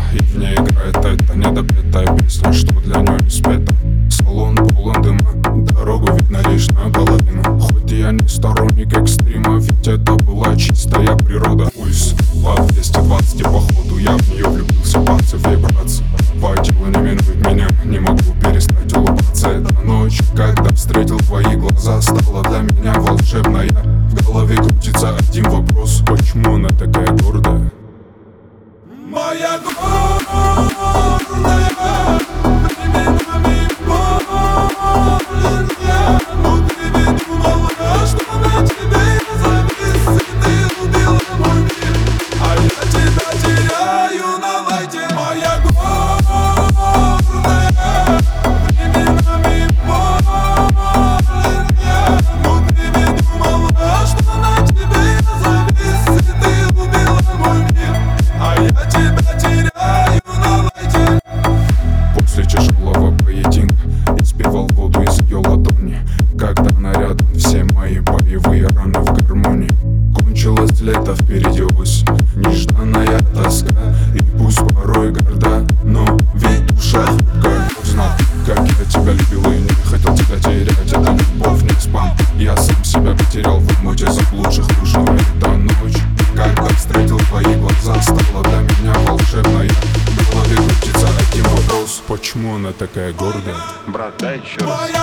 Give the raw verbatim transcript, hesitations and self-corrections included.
и в ней играет эта недопетая песня, что для нее не спета. Салон полон дыма, дорогу видно лишь наполовину. Хоть я не сторонник экстрима, ведь это была чистая природа. Пульс по двести двадцать, и походу я в нее влюбился, пальцы вибрации. Водила не минует меня, не могу перестать улыбаться. Эта ночь, когда встретил твои глаза, стала для меня волшебная. В голове крутится один вопрос: почему она такая гордая? Моя гордая, временами больная. Ну ты ведь думала, что на тебе я завис, и ты убила мой мир, а я тебя теряю на лайте. Моя гордая, временами больная. Ну ты ведь думала, что на тебе я завис, и ты убила мой мир, а я тебя теряю на лайте. После тяжелого поединка избивал воду из ее ладони. Когда она рядом, все мои боевые раны в гармонии. Кончилось лето, впереди осень, нежданная тоска. И пусть порой горда, но ведь душа хрупкая. Знал, как я тебя любил и не хотел тебя терять. Это любовь, не спам. Я сам себя потерял в омуте заблудших луж. Но эта ночь, когда встретил твои глаза, стала для меня волшебная. В голове крутится один вопрос: почему она такая гордая? Брат, дай еще раз.